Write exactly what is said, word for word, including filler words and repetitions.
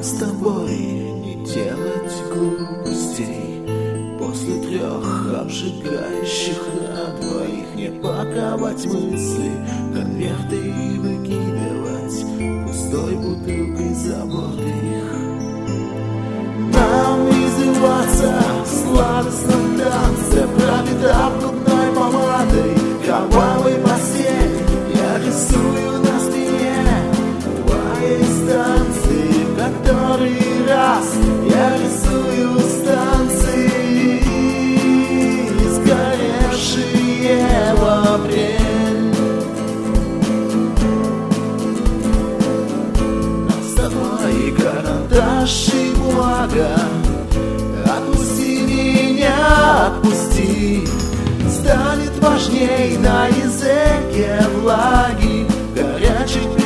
с тобой не делать глупостей. После трех обжигающих на двоих не паковать мысли, конверты и выкидывать пустой бутылкой за борт их. Нам издеваться в сладостном танце, пропитав губной помадой кровавой постель. Я рисую на спине твоей станции, в который раз я рисую станции, сгоревшие в апрель. Нам с тобой карандаш и бумага. Отпусти меня, отпусти. Станет важней на языке влаги горячих